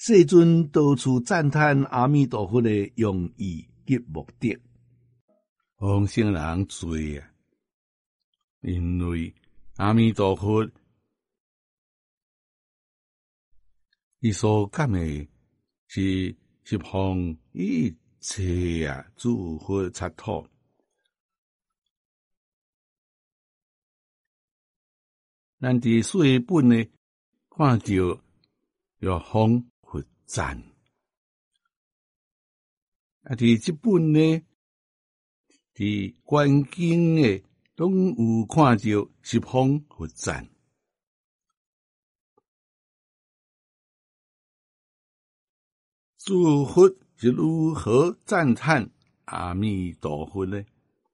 世尊到处赞叹阿弥陀佛的用意及目的。往生人罪啊，因为阿弥陀佛伊所感的是十方一切啊诸佛刹土，咱伫水本呢看到药方佛赞，啊伫即本呢伫观经的拢有看到十方佛赞。诸佛是如何赞叹阿弥陀佛呢？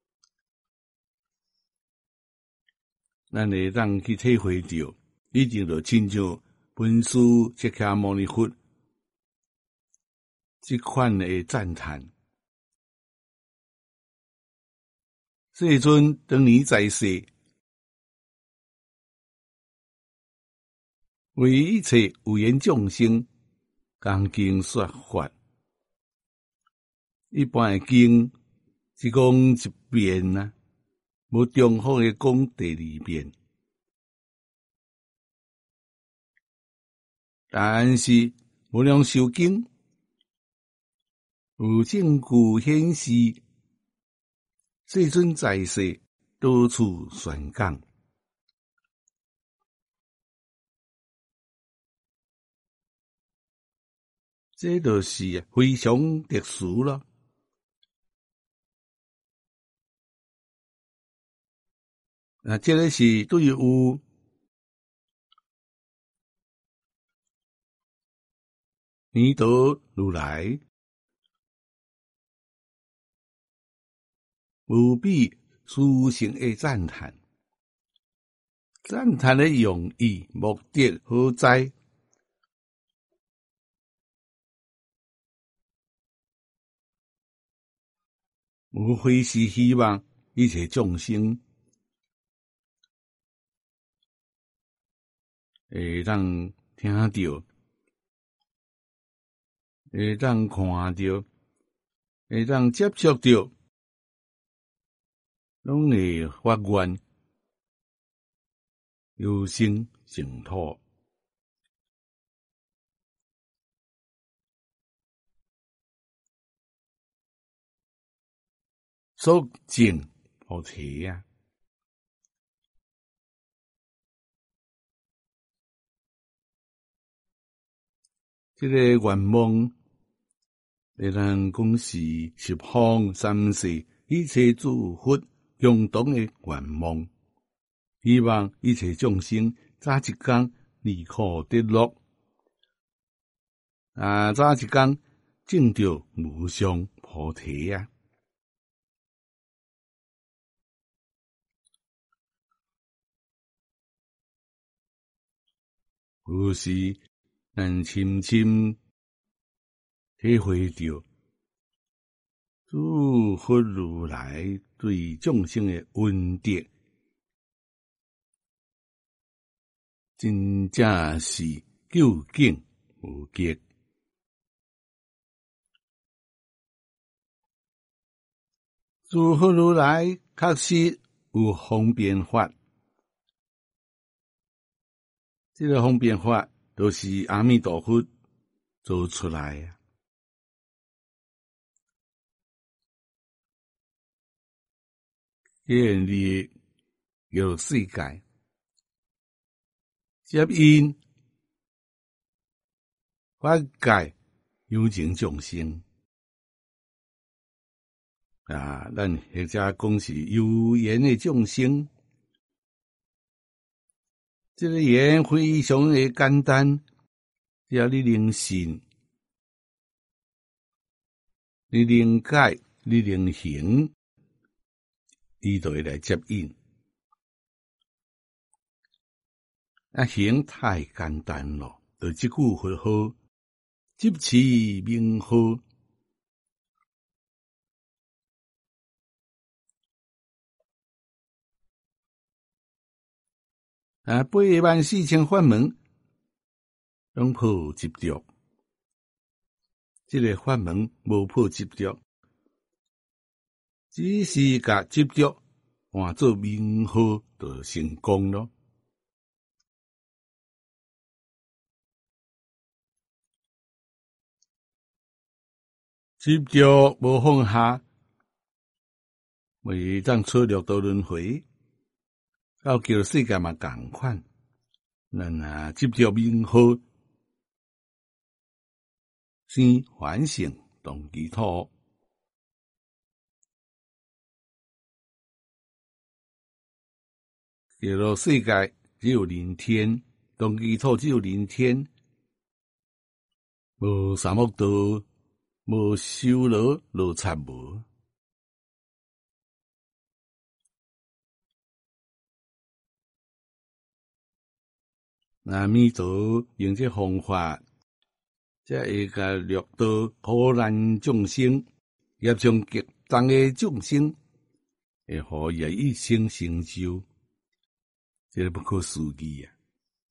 咱会当去体会到，一定就亲像本师释迦牟尼佛这款的赞叹。世尊当年在世，为一切有缘众生讲经说法，一般的经是讲一遍啊，无重复的讲第二遍。但是无量寿经有证据显示，世尊在世到处宣讲。这就是非常特殊了。这个是对有弥陀如来无比殊胜的赞叹。赞叹的用意目的何在？无非是希望一切众生会当听到，会当看到，会当接触到，拢会发愿有生净土。所证菩提啊，这个愿望，会当讲是十方三世一切诸佛共同的愿望，希望一切众生早一天离苦得乐，早一天证到无上菩提啊！有时咱深深体会到诸佛如来对众生的恩德，真正是究竟无极。诸佛如来确实有方便法，这个方便法都是阿弥陀佛做出来啊。愿力有世界接引法界有情众生咱或者讲是有缘的众生，这个缘非常的简单，只要你能信，你能解，你能行，伊就会来接引。行太简单了，就即句佛号，即持名号。8万4千法门，拢破执着， 这个法门无破执着，只是甲执着换做名号就成功咯。执着无放下，袂当出六道轮回，到叫世界嘛共款。咱啊执着名号，生反省动机土。叫做世界只有人天，动机土只有人天，无三恶道，无修罗罗刹无。那弥陀用这方法，才会甲六道苦难众生、业障极重的众生，会互伊一生成就，这不可思议啊！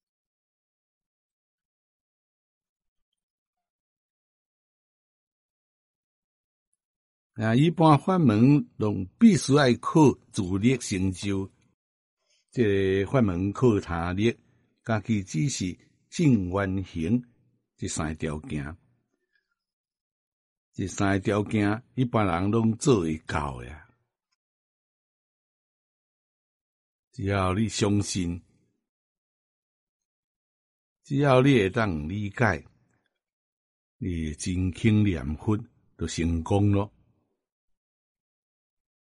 一般法门拢必须要靠自力成就，这个法门靠他力，家己只是正愿行这三条件。这三条件一般人拢做会到呀。只要你相信，只要你会当理解，你真经念佛就成功咯。